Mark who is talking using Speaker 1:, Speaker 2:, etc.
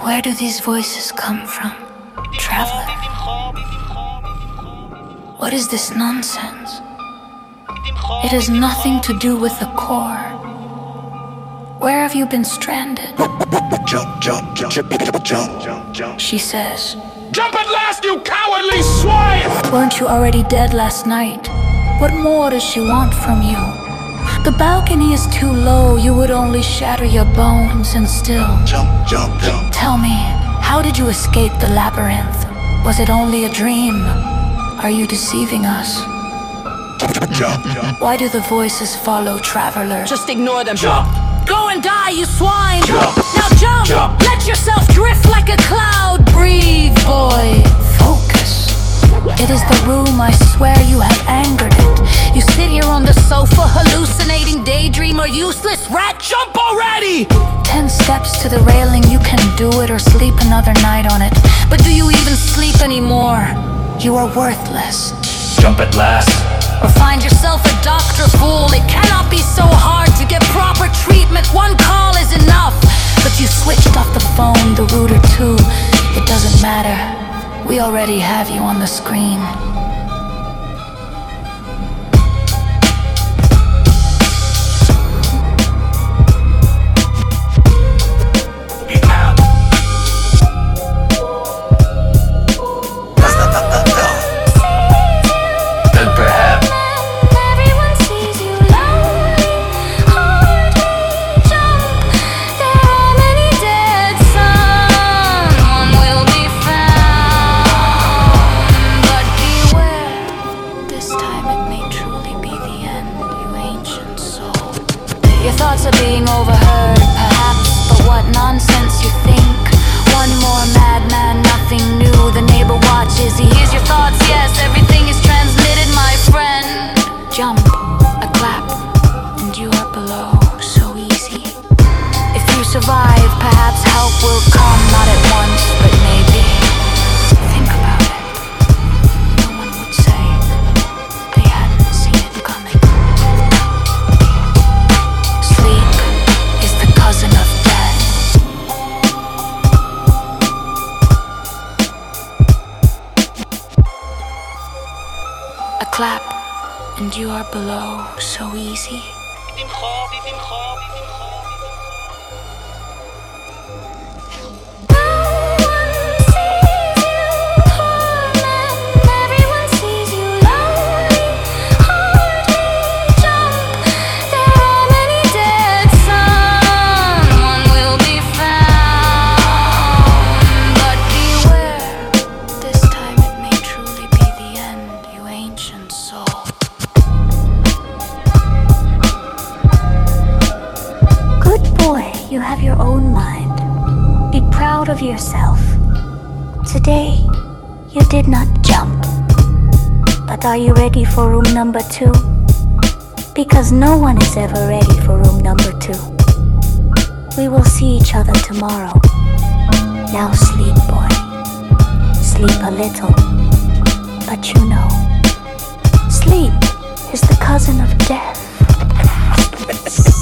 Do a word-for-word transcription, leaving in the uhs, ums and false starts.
Speaker 1: Where do these voices come from, traveler? What is this nonsense? It has nothing to do with the core. Where have you been stranded?
Speaker 2: Jump, jump, jump, jump, jump, jump.
Speaker 1: She says.
Speaker 3: Jump at last, you cowardly swine!
Speaker 1: Weren't you already dead last night? What more does she want from you? The balcony is too low, you would only shatter your bones and still.
Speaker 2: Jump, jump, jump.
Speaker 1: Tell me, how did you escape the labyrinth? Was it only a dream? Are you deceiving us?
Speaker 2: Jump, jump.
Speaker 1: Why do the voices follow, traveler?
Speaker 4: Just ignore them.
Speaker 3: Jump!
Speaker 1: Go and die, you swine!
Speaker 3: Jump.
Speaker 1: Now jump!
Speaker 3: Jump.
Speaker 1: Let yourself drift like a cloud! Breathe, boy! Focus! It is the room, I swear you have angered it. You sit here on the sofa, hallucinating, daydreamer, useless rat.
Speaker 3: Jump already!
Speaker 1: Ten steps to the railing, you can do it or sleep another night on it. But do you even sleep anymore? You are worthless.
Speaker 3: Jump at last.
Speaker 1: Or find yourself a doctor, fool. It cannot be so hard to get proper treatment. One call is enough. But you switched off the phone, the router too. It doesn't matter. We already have you on the screen. Your thoughts are being overheard, perhaps, but what nonsense you think. One more madman, nothing new. The neighbor watches, he hears your thoughts, yes, everything is transmitted, my friend. Jump, a clap, and you are below, so easy. If you survive, perhaps help will come, not at once, but maybe. Think about it. No one would say they hadn't seen it coming. Cousin of death. A clap, and you are below, so easy. You have your own mind. Be proud of yourself. Today, you did not jump. But are you ready for room number two? Because no one is ever ready for room number two. We will see each other tomorrow. Now sleep, boy. Sleep a little. But you know, sleep is the cousin of death.